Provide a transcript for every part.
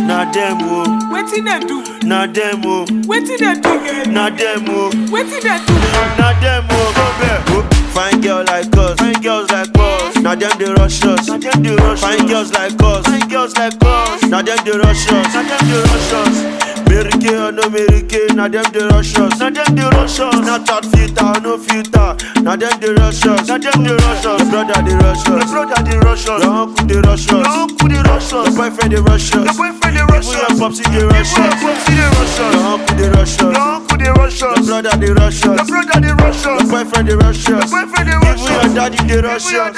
na dem o. Wetin dem do? Na dem o. Wetin dem do? Na dem o. Wetin dem do? Na dem o. Go back. Fine girl like us, fine girls like us. Now them they rush us, now them they rush us. Fine girls like us, fine girls like us. Now them they rush us, now them they rush us. Mary Kay or no Mary Kay, now them they rush us, now them they rush us. Not that filter or no filter, now them they rush us, now them they rush us. The brother they rush us, the brother they rush us. Your uncle they rush us, your uncle they rush us. The boyfriend they rush us, the boyfriend they rush us. Even your popsy they rush us, popsy they rush us. Your uncle they rush us, your uncle they rush us. The brother they rush us, the brother they rush us. The boyfriend they rush us, the boyfriend they rush us. Even your daddy they rush us.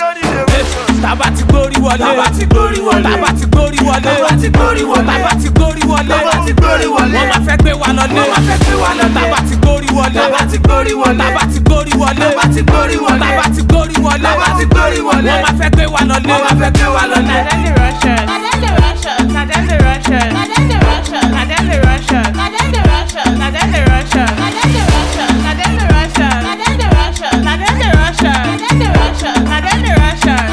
Taba ti gbórí wọlé, taba ti gbórí wọlé, taba ti gbórí wọlé, taba ti gbórí wọlé, taba ti gbórí wọlé, taba ti gbórí wọlé. Wọ́n máa fẹ́ gbé wa lọlé, wọ́n máa fẹ́ gbé wa lọ. Taba ti gbórí wọlé, taba ti gbórí wọlé, taba ti gbórí wọlé, taba ti gbórí wọlé, taba ti gbórí wọlé, taba ti gbórí wọlé. Wọ́n máa fẹ́ gbé wa lọlé, wọ́n máa fẹ́ gbé wa lọlé. Na dem dey rush us, na dem dey rush us, na dem dey rush us, na dem dey rush us, na dem dey rush us, na dem dey rush us, na dem dey rush us, na dem dey rush us, na dem dey rush us, na dem dey rush us, na dem dey rush us, na dem dey rush us, na dem dey rush us, na dem dey rush us,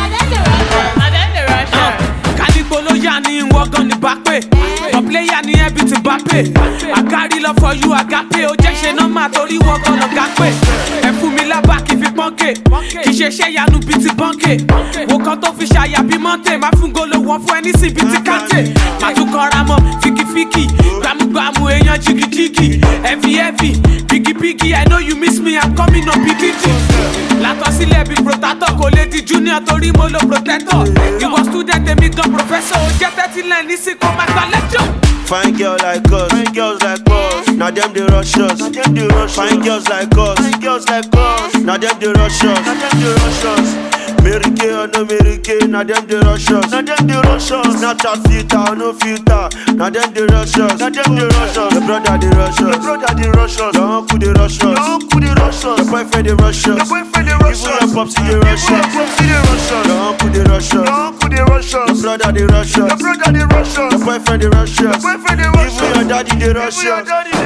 na dem dey rush us. Kálígbó ló yá ni ìwọ gan ni bá pè. Ọ̀ pléyà ni ẹbí ti bá pè. I carry love for you, àgápé. Ó jẹ́ ṣe nọ́mà torí wọ́n gan lọ́gá pè. Ẹ fún mi lábà kì í fi pọ́nkè. Kì í ṣe iṣẹ́ yanu bíi ti bọ́ǹkè. Wo kan tó fi ṣàyà bíi mọ́ǹtè. Má fún golo wọn fún ẹni sí bíi ti káńtè. Má tún kanra mọ́ fíkífíkì. Gbàmúgbàmù èèyàn jìgìjìgì. Heavy, biggie, I know you miss me, I'm coming on BDG. Látọ̀ sílẹ̀ bíi protector, kò lè di junior torí mo lo protector. Ìwọ student èmi gan professor, ó jẹ́ 39 nísìn kó má gba lecture. Fine girl like us, fine girls like us. Now them they rush us, now them they rush us. Fine girls like us, fine girls like us. Now them they rush us, now them they rush us. Mary Kay or no Mary Kay, now them they rush us, now them they rush us. Not that filter or no filter, now them they rush us, now them they rush us. The brother they rush us, the brother they rush us. Your uncle they rush us, your uncle they rush us. The boyfriend they rush us, the boyfriend they rush us. Even your popsy they rush us, popsy they rush us. Your uncle they rush us, your uncle they rush us. The brother they rush us, the brother they rush us. The boyfriend they rush us, the boyfriend they rush us. Even your daddy they rush us.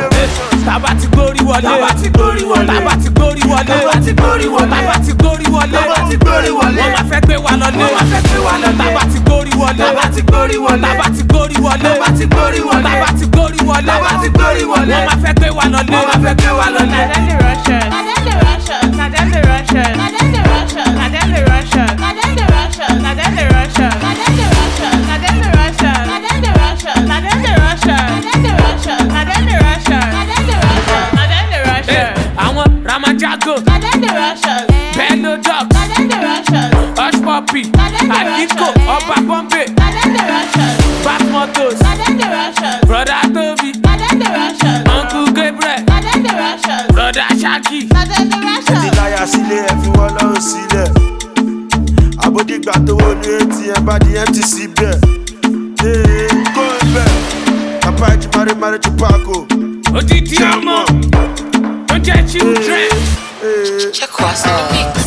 Taba ti gbórí wọlé, taba ti gbórí wọlé, taba ti gbórí wọlé, taba ti gbórí wọlé, taba ti gbórí wọlé, taba ti gbórí wọlé. Wọ́n máa fẹ́ gbé wa lọlé, wọ́n máa fẹ́ gbé wa lọlé. Taba ti gbórí wọlé, taba ti gbórí wọlé, taba ti gbórí wọlé, taba ti gbórí wọlé, taba ti gbórí wọlé, taba ti gbórí wọlé. Wọ́n máa fẹ́ gbé wa lọlé, wọ́n máa fẹ́ gbé wa lọlé. Na dem dey rush us, na dem dey rush us, na dem dey rush us, na dem dey rush us, na dem dey rush us, na dem dey rush us, na dem dey rush us, na dem dey rush us, na dem dey rush us, na dem dey rush us, na dem dey rush us, na dem dey rush us, na dem dey rush us, na dem dey rush us, na dem dey rush us. Àwọn Ramajago, Na dem dey rush us, Bello Dog, na dem dey rush us, Hush Puppy, na dem dey rush Aliko, us, Ọba Bombay, na dem dey rush us, Back Motos, na dem dey rush us, Brother Toby, na dem dey rush us, Uncle Gabriel, na dem dey rush us, Brother Shaggy. na dem dey rush Ẹ ti us. láyà sílé ẹ fi wọ́n lọ́rùn sílẹ̀. Àbódìgbà tó wọ ní ATM bá di empty síbẹ̀. Kó o bẹ̀, bàbá ẹ̀jú márí Chupaco. Odidi ọmọ, ó jẹ́ children. Check what's in the mix.